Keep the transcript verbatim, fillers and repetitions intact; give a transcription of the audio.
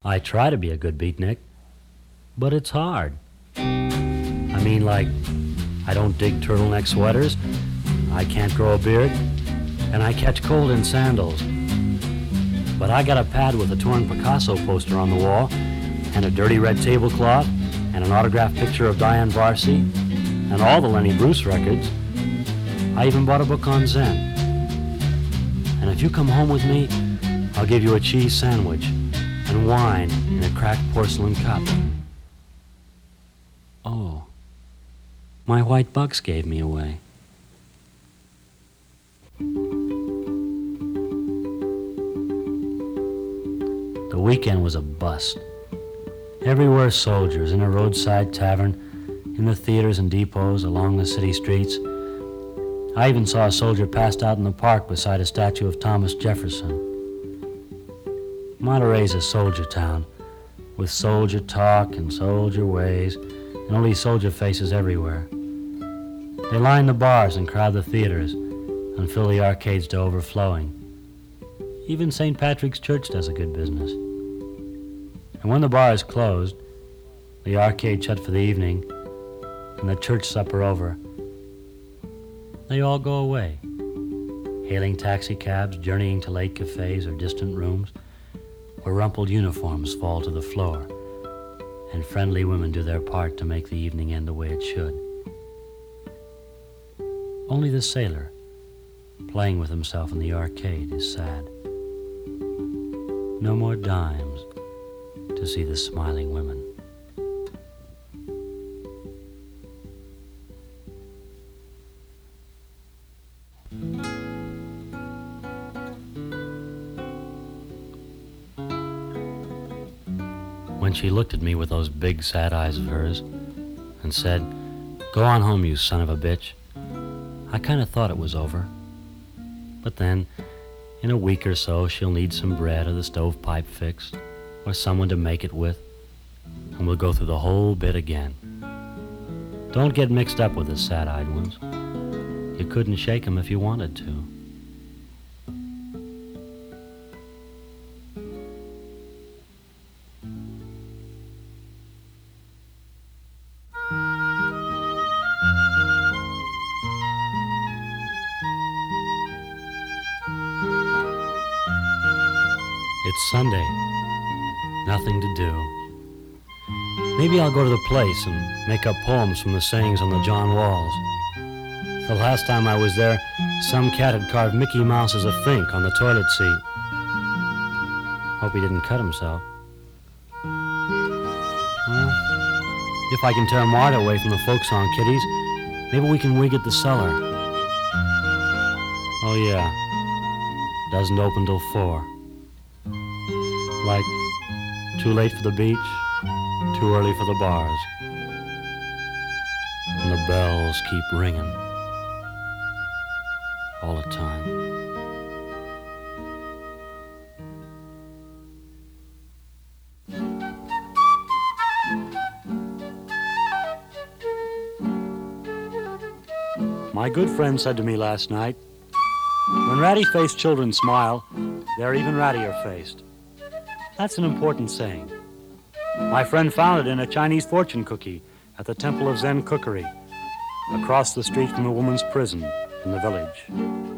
I try to be a good beatnik, but it's hard. I mean, like, I don't dig turtleneck sweaters, I can't grow a beard, and I catch cold in sandals. But I got a pad with a torn Picasso poster on the wall, and a dirty red tablecloth, and an autographed picture of Diane Varsi, and all the Lenny Bruce records. I even bought a book on Zen. And if you come home with me, I'll give you a cheese sandwich and wine in a cracked porcelain cup. Oh, my white bucks gave me away. The weekend was a bust. Everywhere soldiers, in a roadside tavern, in the theaters and depots, along the city streets. I even saw a soldier passed out in the park beside a statue of Thomas Jefferson. Monterey's a soldier town, with soldier talk and soldier ways, and only soldier faces everywhere. They line the bars and crowd the theaters and fill the arcades to overflowing. Even Saint Patrick's Church does a good business. And when the bar is closed, the arcade shut for the evening, and the church supper over, they all go away, hailing taxi cabs, journeying to late cafes or distant rooms, where rumpled uniforms fall to the floor, and friendly women do their part to make the evening end the way it should. Only the sailor, playing with himself in the arcade, is sad. No more dimes to see the smiling women. When she looked at me with those big sad eyes of hers and said, "Go on home, you son of a bitch," I kind of thought it was over. But then, in a week or so, she'll need some bread or the stovepipe fixed, or someone to make it with, and we'll go through the whole bit again. Don't get mixed up with the sad-eyed ones. You couldn't shake 'em if you wanted to. It's Sunday. Nothing to do. Maybe I'll go to the place and make up poems from the sayings on the John walls. The last time I was there, some cat had carved Mickey Mouse as a Fink on the toilet seat. Hope he didn't cut himself. Well, if I can tear Marta away from the folk song kiddies, maybe we can wig at the cellar. Oh yeah, doesn't open till four. Like, too late for the beach, too early for the bars. And the bells keep ringing all the time. My good friend said to me last night, "When ratty-faced children smile, they're even rattier-faced." That's an important saying. My friend found it in a Chinese fortune cookie at the Temple of Zen Cookery, across the street from the woman's prison in the village.